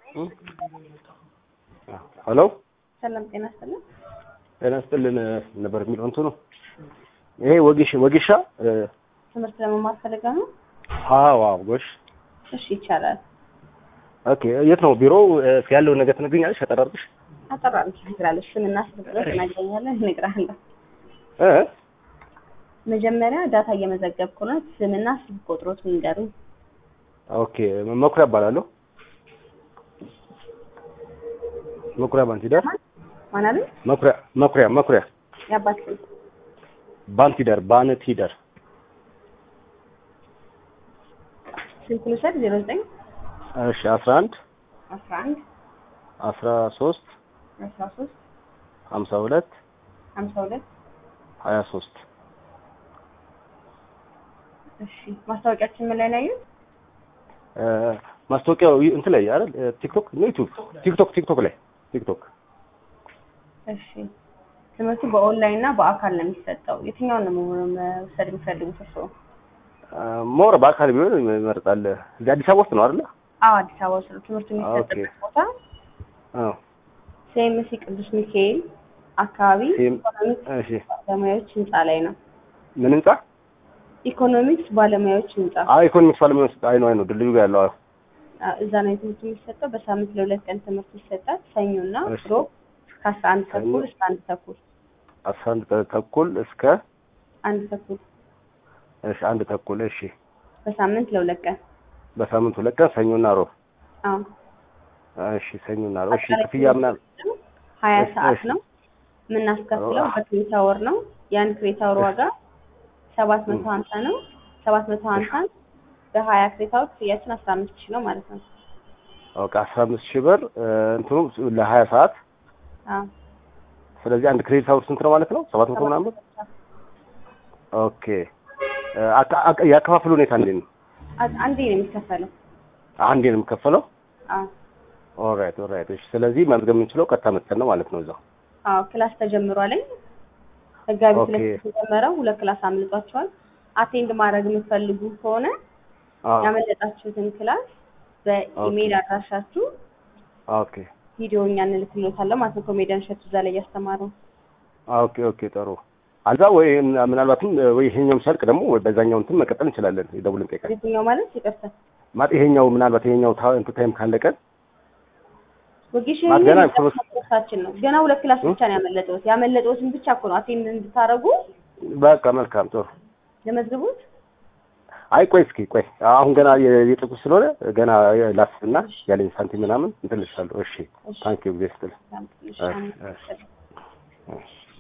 ሄሎ ሰላም ጤና ይስጥልኝ። ጤና ይስጥልን ነበር የሚለው እንትኑ ይሄ ወጌሻ ትምህርት ለመማር ፈልጋ ነው? አዎ ጎሽ። እሺ ይቻላል። ኦኬ የት ነው ቢሮው? ያለው ነገር ትነግሪኛለሽ? አጠራርሽ አጠራርሽ ትነግራለሽ። ስምና ስልክ ቁጥር ትነግረኛለህ፣ እነግርሃለሁ። መጀመሪያ ዳታ እየመዘገብኩ ነው። ስምና ስልክ ቁጥሮት ንገሩኝ። ኦኬ መኩሪያ እባላለሁ። መኩሪያ ባንቲደር ማን አለ? መኩሪያ ያባት ስም ባንቲደር ስልክ ልውሰድ 09 እሺ 11 13 52 23 እሺ ማስታወቂያችን ምን ላይ ነው ያዩት? ማስታወቂያው እንትን ላይ አይደል? ቲክቶክ ነው ዩቲዩብ ቲክቶክ ላይ ቲክቶክ። እሺ ትምህርቱ በኦንላይን እና በአካል ነው የሚሰጠው። የትኛውን ነው መውሰድ የሚፈልጉት እርስዎ? ሞር በአካል ቢሆን ይመርጣል። እዚህ አዲስ አበባ ውስጥ ነው አይደል? አዎ አዲስ አበባ ውስጥ ትምህርቱ የሚሰጥበት ቦታ ሴምሲ ቅዱስ ሚካኤል አካባቢ ኢኮኖሚክስ ባለሙያዎች ህንጻ ላይ ነው። ምን ህንጻ? ኢኮኖሚክስ ባለሙያዎች ህንጻ። ኢኮኖሚክስ ባለሙያዎች አይኖ ድልድዩ ጋር ያለው እዛ ነው ትምህርቱ የሚሰጠው። በሳምንት ለሁለት ቀን ትምህርት ይሰጣል። ሰኞና ሮብ ከ11 ተኩል እስከ 1 ተኩል 11 ተኩል እስከ 1 ተኩል። እሺ 1 ተኩል። እሺ በሳምንት ለሁለት ቀን ሰኞና ሮብ። አዎ እሺ ሰኞና ሮብ። እሺ ክፍያ ምናምን 20 ሰዓት ነው የምናስከፍለው። በክሬዲት አወር ነው። ያን ክሬዲት አወር ዋጋ 750 ነው። 750 በ20 ክሬዲት አወር ክፍያችን 15000 ነው ማለት ነው። ኦኬ 15000 ብር እንትኑ ለ20 ሰዓት። አዎ ስለዚህ አንድ ክሬዲት አወር ስንት ነው ማለት ነው? 700 ምናምን ብር። ኦኬ ያከፋፈሉ ሁኔታ እንዴት ነው? አንዴ ነው የሚከፈለው። አንዴ ነው የሚከፈለው? አዎ ኦልራይት። እሺ ስለዚህ መዝገብ የምንችለው ቀጥታ መጥተን ነው ማለት ነው እዛው? አዎ ክላስ ተጀምሯል። ህጋዊ ክላስ ተጀመረው። 2 ክላስ አምልጧቸዋል። አቴንድ ማድረግ የምትፈልጉ ከሆነ ያመለጣችሁትን ክላስ በኢሜል አድራሻችሁ ቪዲዮኛ እንልክልዎታለን ማለት ነው። ኮሜዲያን ሸቱ እዛ ላይ ያስተማረው። ኦኬ ጥሩ። አዛ ወይ ምናልባትም ወይ ይሄኛው ሲያልቅ ደግሞ ወይ በዛኛው እንትን መቀጠል እንችላለን። ይደውልን ጠይቀን። የትኛው ማለት ይቀርታል ማለት ይሄኛው ታይም ካለቀ ወጌሽን ክላሳችን ነው። ገና 2 ክላስ ብቻ ነው ያመለጠውትን ብቻ እኮ ነው አቴንድ እንድታረጉ። በቃ መልካም ጥሩ። ለመዝግቡት። ቆይ አሁን ገና የጥቁ ስለሆነ ገና ላስብና ያለኝ ሳንቲም ምናምን እንትን ልሻለሁ። እሺ ታንኪዩ ጊዜ ስትል